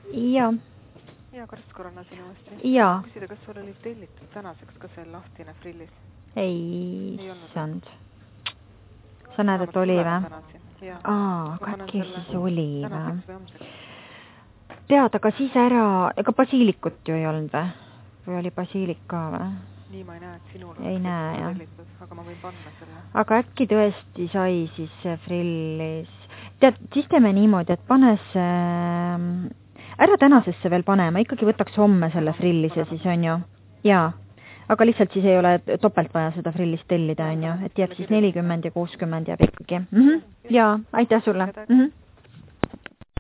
Ja. Ja, Karst Korona sinu uuesti. Ja. Küsida, kas sul oli tellitud tänaseks ka see lahtine frillis? Ei sand. Sa näed, et oli või? Katki siis oli või? Tead, aga siis ära, ega basiilikut ju ei olnud või? Või oli basiilik ka või? Nii ma ei näe, et sinul ei näe, jah. tellitud, aga ma võin panna selle. Aga äkki tõesti sai siis see frillis. Tead, siis teeme niimoodi, et pane see... Ära tänasesse veel panema, ikkagi võtaks homme selle frillise siis, on ju. Jaa, aga lihtsalt siis ei ole topelt vaja seda frillist tellida, on ju. Et jääb siis 40 ja 60 jääb ikkagi. Jaa, aitäh sulle.